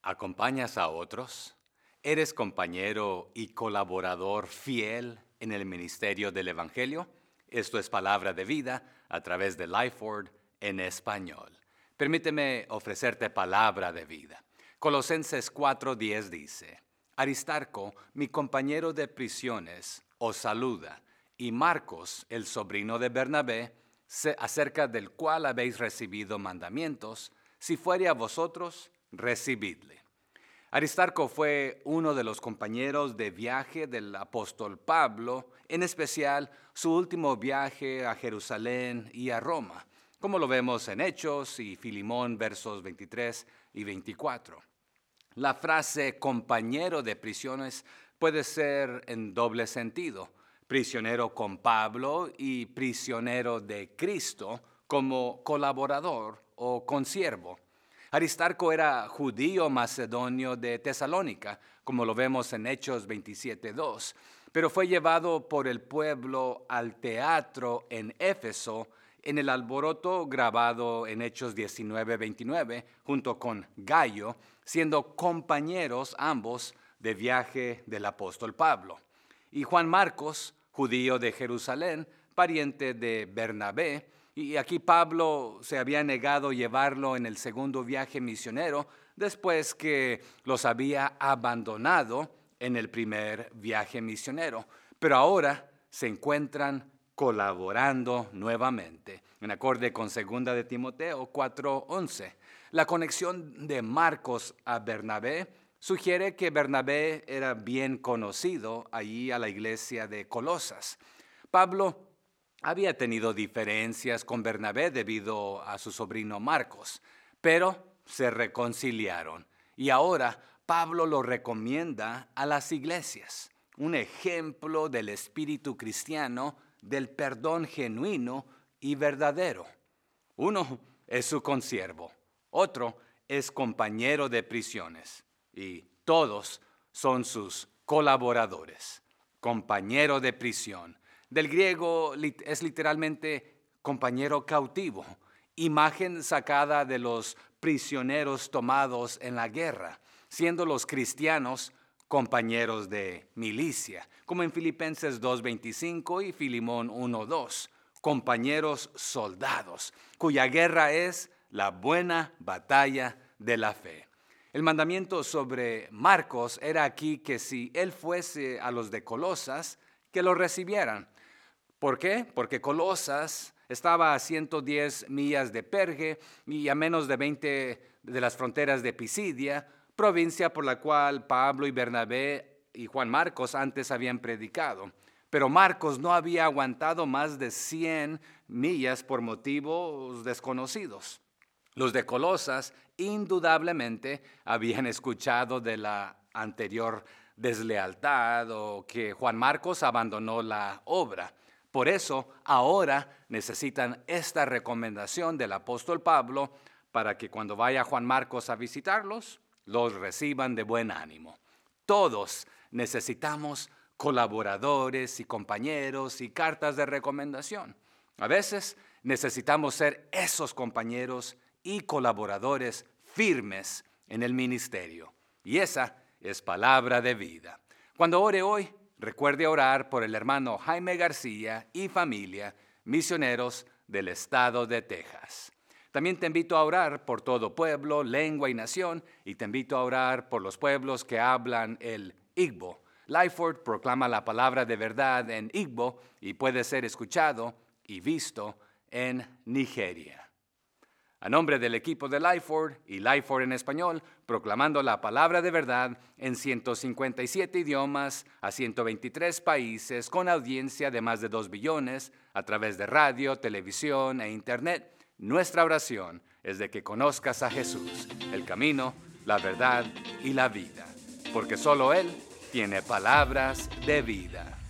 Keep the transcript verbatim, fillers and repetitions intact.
¿Acompañas a otros? ¿Eres compañero y colaborador fiel en el ministerio del Evangelio? Esto es Palabra de Vida a través de Lifeword en español. Permíteme ofrecerte palabra de vida. Colosenses cuatro diez dice: Aristarco, mi compañero de prisiones, os saluda, y Marcos, el sobrino de Bernabé, acerca del cual habéis recibido mandamientos, si fuere a vosotros, recibidle. Aristarco fue uno de los compañeros de viaje del apóstol Pablo, en especial su último viaje a Jerusalén y a Roma, como lo vemos en Hechos y Filemón versos veintitrés y veinticuatro. La frase compañero de prisiones puede ser en doble sentido: prisionero con Pablo y prisionero de Cristo como colaborador o consiervo. Aristarco era judío macedonio de Tesalónica, como lo vemos en Hechos veintisiete dos, pero fue llevado por el pueblo al teatro en Éfeso en el alboroto grabado en Hechos diecinueve veintinueve, junto con Gayo, siendo compañeros ambos de viaje del apóstol Pablo. Y Juan Marcos, judío de Jerusalén, pariente de Bernabé, y aquí Pablo se había negado llevarlo en el segundo viaje misionero después que los había abandonado en el primer viaje misionero. Pero ahora se encuentran colaborando nuevamente, en acorde con segunda de Timoteo cuatro once. La conexión de Marcos a Bernabé sugiere que Bernabé era bien conocido allí a la iglesia de Colosas. Pablo había tenido diferencias con Bernabé debido a su sobrino Marcos, pero se reconciliaron. Y ahora Pablo lo recomienda a las iglesias, un ejemplo del espíritu cristiano, del perdón genuino y verdadero. Uno es su consiervo, otro es compañero de prisiones, y todos son sus colaboradores. Compañero de prisión. Del griego es literalmente compañero cautivo, imagen sacada de los prisioneros tomados en la guerra, siendo los cristianos compañeros de milicia, como en Filipenses dos veinticinco y Filemón uno dos, compañeros soldados, cuya guerra es la buena batalla de la fe. El mandamiento sobre Marcos era aquí que si él fuese a los de Colosas, que lo recibieran. ¿Por qué? Porque Colosas estaba a ciento diez millas de Perge y a menos de veinte de las fronteras de Pisidia, provincia por la cual Pablo y Bernabé y Juan Marcos antes habían predicado. Pero Marcos no había aguantado más de cien millas por motivos desconocidos. Los de Colosas indudablemente habían escuchado de la anterior deslealtad o que Juan Marcos abandonó la obra. Por eso ahora necesitan esta recomendación del apóstol Pablo para que cuando vaya Juan Marcos a visitarlos, los reciban de buen ánimo. Todos necesitamos colaboradores y compañeros y cartas de recomendación. A veces necesitamos ser esos compañeros y colaboradores firmes en el ministerio. Y esa es palabra de vida. Cuando ore hoy, recuerde orar por el hermano Jaime García y familia, misioneros del estado de Texas. También te invito a orar por todo pueblo, lengua y nación, y te invito a orar por los pueblos que hablan el Igbo. Lifeword proclama la palabra de verdad en Igbo y puede ser escuchado y visto en Nigeria. A nombre del equipo de Lifeword y Lifeword en español, proclamando la palabra de verdad en ciento cincuenta y siete idiomas a ciento veintitrés países con audiencia de más de dos billones a través de radio, televisión e internet, nuestra oración es de que conozcas a Jesús, el camino, la verdad y la vida, porque solo Él tiene palabras de vida.